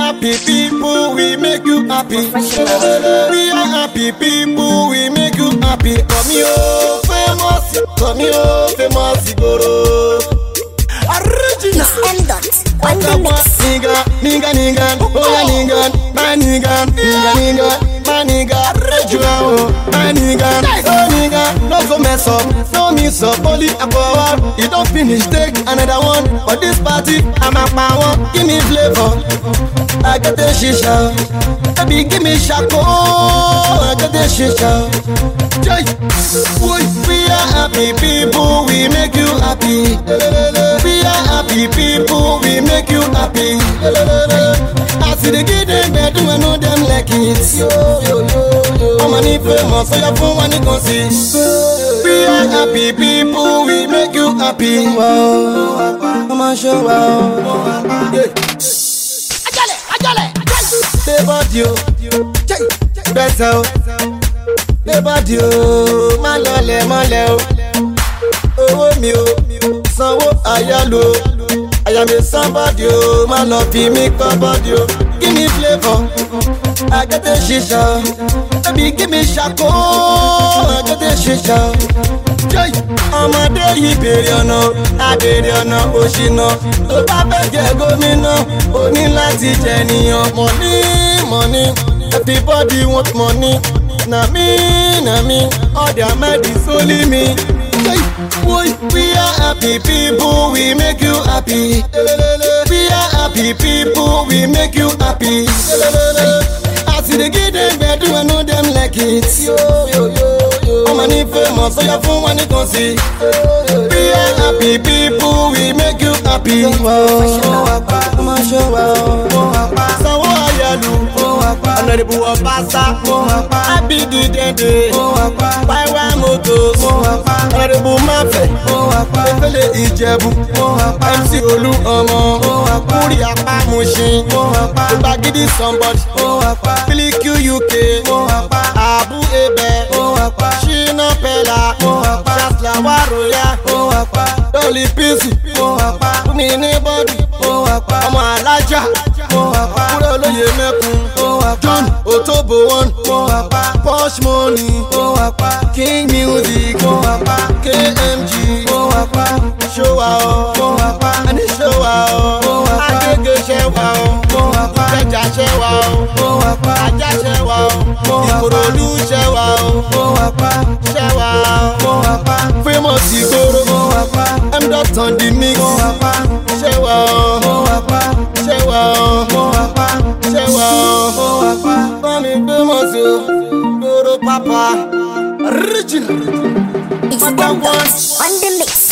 happy people, we make you happy. We are happy people, we make you happy. Come here, famous guru. Original. Nigga, oh yeah nigga, my nigga, my nigga, my nigga, oh nigga, no go mess up, no miss up, only a power. You don't finish, take another one. For this party, I'm a power. Give me flavor, I got the shisha. Baby, give me shako, I got the shisha. We are happy people, we make you happy. We are happy people, we make you happy. I see the kid and bed, do I know them like it. I'm a new famous, so your phone when you can see. We are happy people, we make you happy. I'm a show wow. They bought you, better. They bought you, my lole. Oh, me, so I am a somebody, my love, me body. Give me flavor, I got the shisha. Baby, give me shako, I got the shisha. I'm a day, Periano, I did no, Oshino. Oh, Papa, go me no, only Lati Jenny, money. Everybody want money. Na me, all their mad is only me. We are happy people, we make you happy. We are happy people, we make you happy. I see the kid and bed, do I know them like it. I'm a new famous, so your phone when you can see. We are happy people, we make you happy. So what are you? Honorable Obasa, I be the day. Buy one motos, Honorable Mafe, Efele Ijebu, MC Olu Omo, Puri Apa Mushin, Bagidi somebody, Billy Q UK, Abu Ebe, Shina Pella, Jasla Waroya, Dolly Pisi, Mini Body, Omo Alaja, Puro Yemekun. John Otobo one, Posh Money, King Music, KMG, Show out, and show out, I get show out, Jaja show out, Aja show out, Ikorodu show out, famous Igoro, I'm not on the mix, show out. Mami famous yo, Goro Papa, original. It's on the mix.